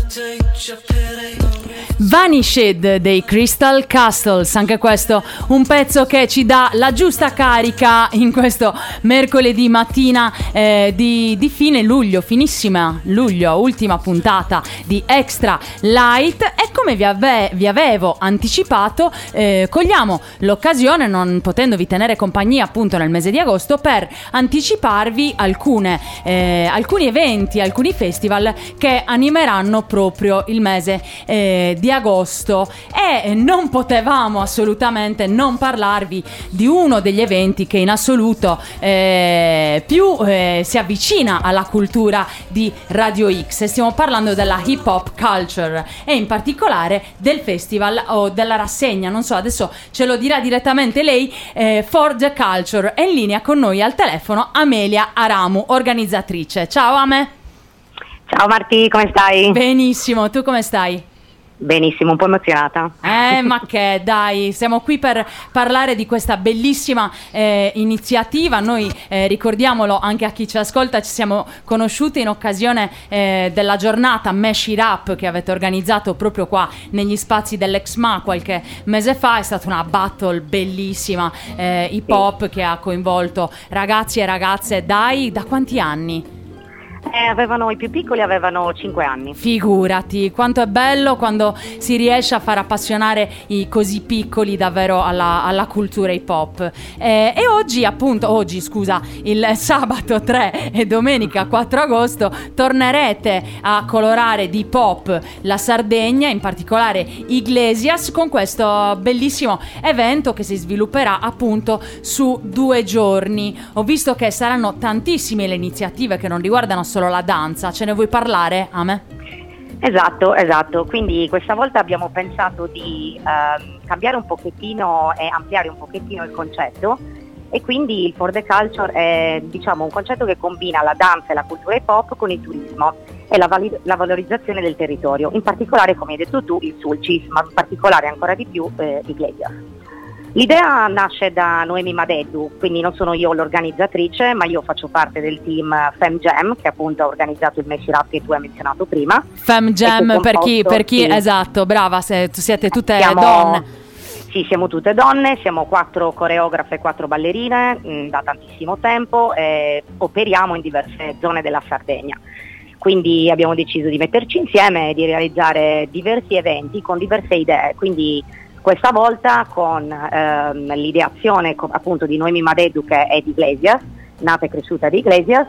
Vanished dei Crystal Castles, anche questo un pezzo che ci dà la giusta carica in questo mercoledì mattina di fine luglio, finissima luglio, ultima puntata di Extra Light. E come vi avevo anticipato, cogliamo l'occasione, non potendovi tenere compagnia appunto nel mese di agosto, per anticiparvi alcuni eventi, alcuni festival che animeranno proprio il mese di agosto, e non potevamo assolutamente non parlarvi di uno degli eventi che in assoluto più si avvicina alla cultura di Radio X. Stiamo parlando della hip hop culture e in particolare del festival o della rassegna, non so, adesso ce lo dirà direttamente lei, For the Culture. È in linea con noi al telefono Amelia Aramu, organizzatrice. Ciao Ame. Ciao Marti, come stai? Benissimo, tu come stai? Benissimo, un po' emozionata. Ma che dai, siamo qui per parlare di questa bellissima iniziativa. Noi ricordiamolo anche a chi ci ascolta, ci siamo conosciuti in occasione della giornata Mesh It Up che avete organizzato proprio qua negli spazi dell'Exma qualche mese fa. È stata una battle bellissima hip hop che ha coinvolto ragazzi e ragazze da quanti anni? I più piccoli avevano 5 anni. Figurati, quanto è bello quando si riesce a far appassionare i così piccoli davvero alla cultura hip hop. E oggi, il sabato 3 e domenica 4 agosto tornerete a colorare di hip hop la Sardegna, in particolare Iglesias, con questo bellissimo evento che si svilupperà appunto su 2 giorni. Ho visto che saranno tantissime le iniziative che non riguardano solo la danza, ce ne vuoi parlare, Ame? Esatto, quindi questa volta abbiamo pensato di cambiare un pochettino e ampliare un pochettino il concetto, e quindi il For the Culture è, diciamo, un concetto che combina la danza e la cultura hip hop con il turismo e la valorizzazione del territorio, in particolare, come hai detto tu, il Sulcis, ma in particolare ancora di più Iglesias. L'idea nasce da Noemi Madeddu, quindi non sono io l'organizzatrice, ma io faccio parte del team Fem Jam, che appunto ha organizzato il Mesh It Up che tu hai menzionato prima. Fem Jam, per chi sì. Esatto, brava, siete tutte donne. Sì, siamo tutte donne, siamo 4 coreografe e 4 ballerine da tantissimo tempo, e operiamo in diverse zone della Sardegna. Quindi abbiamo deciso di metterci insieme e di realizzare diversi eventi con diverse idee, quindi questa volta con l'ideazione appunto di Noemi Madeddu, che è di Iglesias, nata e cresciuta di Iglesias,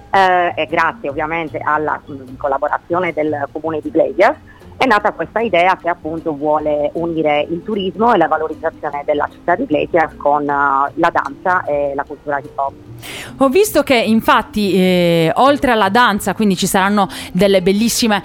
e grazie ovviamente alla collaborazione del comune di Iglesias è nata questa idea che appunto vuole unire il turismo e la valorizzazione della città di Iglesias con la danza e la cultura hip hop. Ho visto che infatti oltre alla danza, quindi ci saranno delle bellissime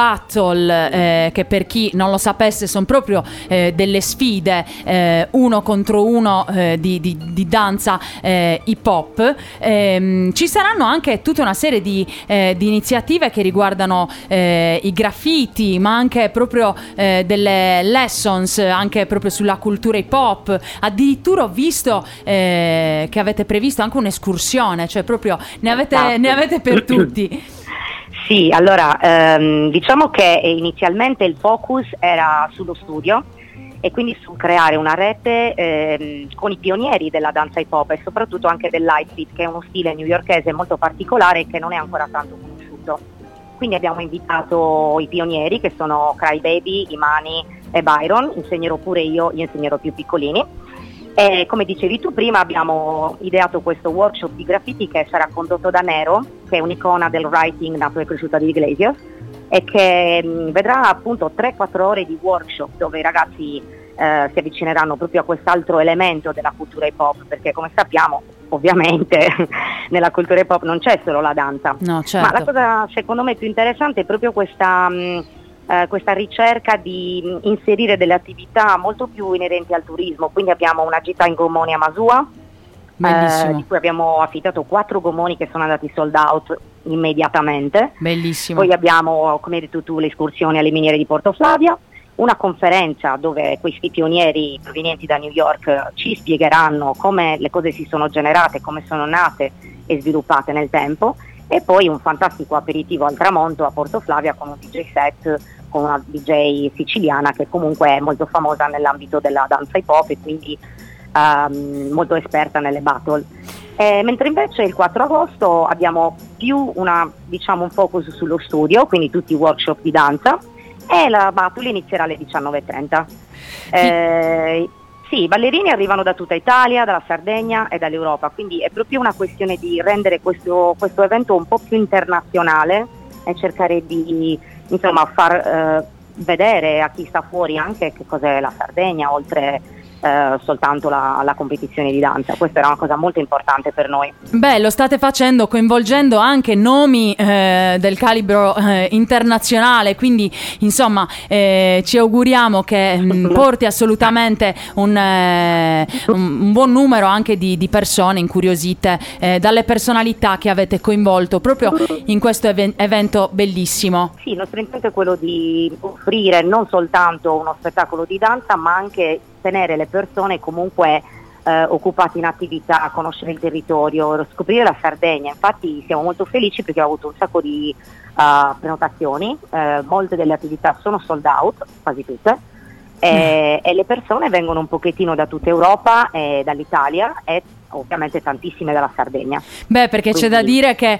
battle che per chi non lo sapesse sono proprio delle sfide uno contro uno di danza hip hop. Ci saranno anche tutta una serie di iniziative che riguardano i graffiti, ma anche proprio delle lessons anche proprio sulla cultura hip hop. Addirittura ho visto che avete previsto anche un'escursione, cioè proprio ne avete per tutti. Sì, allora diciamo che inizialmente il focus era sullo studio e quindi su creare una rete con i pionieri della danza hip hop e soprattutto anche del light beat, che è uno stile newyorkese molto particolare e che non è ancora tanto conosciuto. Quindi abbiamo invitato i pionieri, che sono Cry Baby, Imani e Byron. Insegnerò pure io insegnerò più piccolini. E come dicevi tu prima, abbiamo ideato questo workshop di graffiti che sarà condotto da Nero, che è un'icona del writing nato e cresciuta di Iglesias, e che vedrà appunto 3-4 ore di workshop dove i ragazzi si avvicineranno proprio a quest'altro elemento della cultura hip hop, perché come sappiamo ovviamente nella cultura hip hop non c'è solo la danza, no, certo. Ma la cosa secondo me più interessante è proprio questa ricerca di inserire delle attività molto più inerenti al turismo. Quindi abbiamo una gita in gommoni a Masua, di cui abbiamo affittato 4 gommoni che sono andati sold out immediatamente. Bellissimo. Poi abbiamo, come hai detto tu, le escursioni alle miniere di Porto Flavia, una conferenza dove questi pionieri provenienti da New York ci spiegheranno come le cose si sono generate, come sono nate e sviluppate nel tempo, e poi un fantastico aperitivo al tramonto a Portoflavia con un DJ set, con una DJ siciliana che comunque è molto famosa nell'ambito della danza hip hop e quindi molto esperta nelle battle. Mentre invece il 4 agosto abbiamo più un focus sullo studio, quindi tutti i workshop di danza, e la battle inizierà alle 19:30. Sì, i ballerini arrivano da tutta Italia, dalla Sardegna e dall'Europa, quindi è proprio una questione di rendere questo evento un po' più internazionale e cercare di far vedere a chi sta fuori anche che cos'è la Sardegna, oltre soltanto la competizione di danza. Questa era una cosa molto importante per noi. Beh, lo state facendo coinvolgendo anche nomi del calibro internazionale, quindi insomma ci auguriamo che porti assolutamente un buon numero anche di persone incuriosite dalle personalità che avete coinvolto proprio in questo evento bellissimo. Sì, il nostro intento è quello di offrire non soltanto uno spettacolo di danza, ma anche tenere le persone comunque occupate in attività, conoscere il territorio, scoprire la Sardegna. Infatti siamo molto felici perché ho avuto un sacco di prenotazioni, molte delle attività sono sold out, quasi tutte, e le persone vengono un pochettino da tutta Europa e dall'Italia e ovviamente tantissime dalla Sardegna. Beh, perché quindi c'è da dire che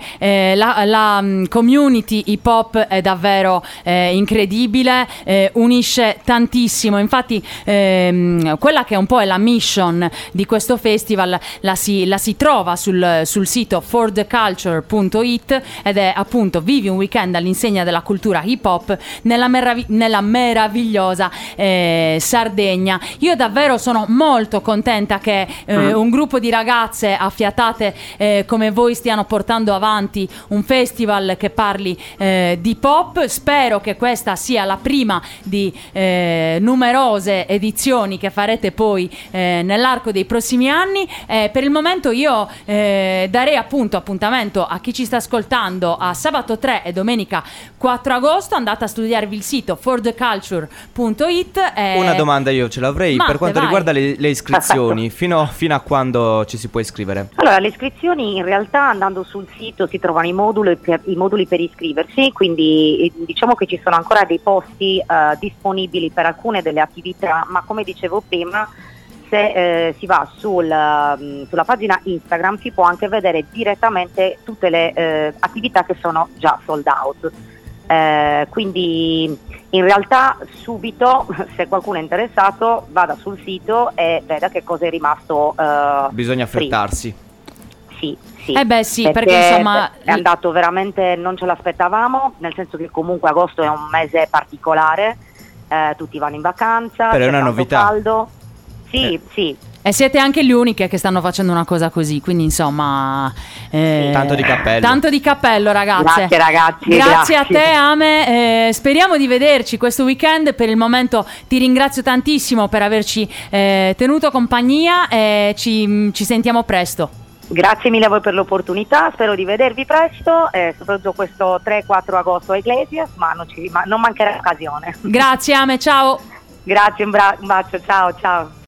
la community hip hop è davvero incredibile, unisce tantissimo. Infatti quella che un po' è la mission di questo festival la si trova sul sito fortheculture.it ed è appunto vivi un weekend all'insegna della cultura hip hop nella meravigliosa Sardegna. Io davvero sono molto contenta che un gruppo di ragazze affiatate come voi stiano portando avanti un festival che parli di pop. Spero che questa sia la prima di numerose edizioni che farete poi nell'arco dei prossimi anni. Per il momento io darei appuntamento a chi ci sta ascoltando a sabato 3 e domenica 4 agosto. Andate a studiarvi il sito fortheculture.it. Una domanda io ce l'avrei. Per quanto riguarda le iscrizioni, fino a quando ci si può iscrivere? Allora, le iscrizioni in realtà andando sul sito si trovano i moduli per iscriversi, quindi diciamo che ci sono ancora dei posti disponibili per alcune delle attività, ma come dicevo prima, se si va sulla pagina Instagram si può anche vedere direttamente tutte le attività che sono già sold out. Quindi in realtà subito, se qualcuno è interessato, vada sul sito e veda che cosa è rimasto. Bisogna affrettarsi. Sì. Sì, perché insomma è andato veramente, non ce l'aspettavamo, nel senso che comunque agosto è un mese particolare, tutti vanno in vacanza, però è una novità. Caldo. Sì. E siete anche le uniche che stanno facendo una cosa così, quindi insomma tanto di cappello. Tanto di cappello, ragazze. Grazie ragazzi. Grazie a te, Ame. Speriamo di vederci questo weekend. Per il momento ti ringrazio tantissimo per averci tenuto compagnia e ci sentiamo presto. Grazie mille a voi per l'opportunità, spero di vedervi presto, soprattutto questo 3-4 agosto a Iglesias, ma non mancherà l'occasione. Grazie, Ame, ciao. Grazie, un bacio, ciao.